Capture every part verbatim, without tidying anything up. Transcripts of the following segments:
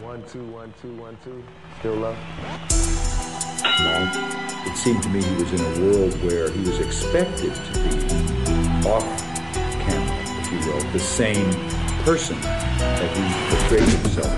One, two, one, two, one, two. Still love? Well, it seemed to me he was in a world where he was expected to be off camera, if you will, the same person that he portrayed himself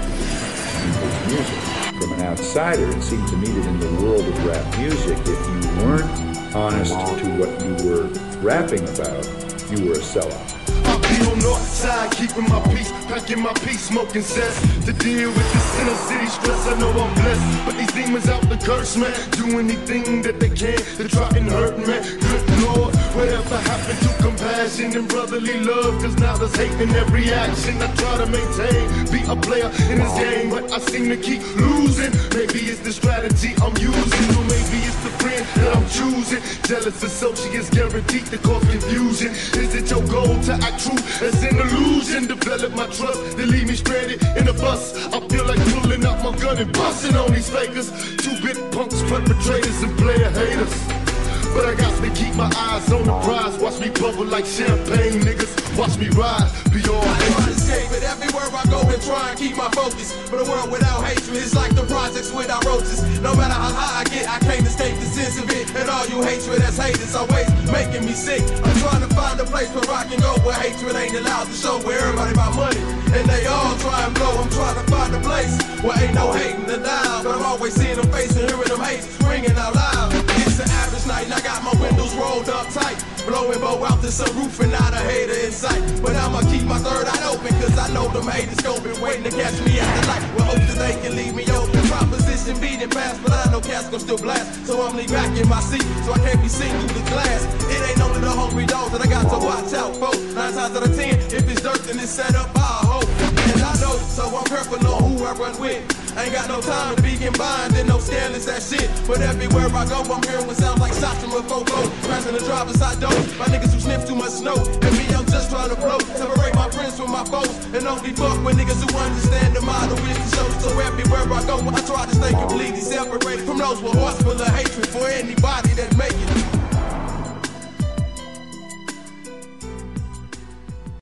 in his music. From an outsider, it seemed to me that in the world of rap music, if you weren't honest to what you were rapping about, you were a sellout. I'll be on north side, keeping my peace, packing my peace, smoking cess. To deal with this inner city stress, I know I'm blessed. But these demons out the curse, man. Do anything that they can to try and hurt me. Good Lord, whatever happened to compassion and brotherly love? Cause now there's hate in every action. I try to maintain, be a player in this game, but I seem to keep losing. Maybe it's the strategy I'm using, or maybe it's the friend that I'm choosing. Jealous associates guaranteed to cause confusion. Is it your goal to act true as an illusion? Develop my trust, they leave me stranded in a bus. I feel like pulling out my gun and busting on these fakers. Two-bit punks, perpetrators, and player haters. But I got to keep my eyes on the prize. Watch me bubble like champagne, niggas. Watch me ride, be all I try to escape it everywhere I go and try and keep my focus. But a world without hatred is like the projects without roaches. No matter how high I get, I can't escape the sense of it. And all you hatred as haters always making me sick. I'm trying to find a place where I can go, where hatred ain't allowed to show, where everybody about money and they all try and blow. I'm trying to find a place where ain't no hating allowed, but I'm always seeing them face and hearing them hates ringing out loud. It's an average night and I got my windows rolled up tight, blowing bow out the sunroof and not a hater in sight. But I'ma keep my third eye open, cause I know them haters scoping, waiting to catch me at the light, with hopes that they can leave me open. Proposition beating past, but I know cats gon' still blast. So I'm lean back in my seat, so I can't be seen through the glass. It ain't only the hungry dogs that I got to watch out for. Nine times out of ten, if it's dirt, then it's set up by a hoe. And I know, so I'm careful on who I run with. I ain't got no time to be combined and no scandalous that shit. But everywhere I go, I'm hearing what sounds like shots from a fofo. Crashing the driver's side door. My niggas who sniff too much snow. And me, I'm just trying to float. Separate my friends from my foes. And only fuck with niggas who understand the model is to show. So everywhere I go, I try to stay completely separated from those with hearts full of hatred for anybody that make it.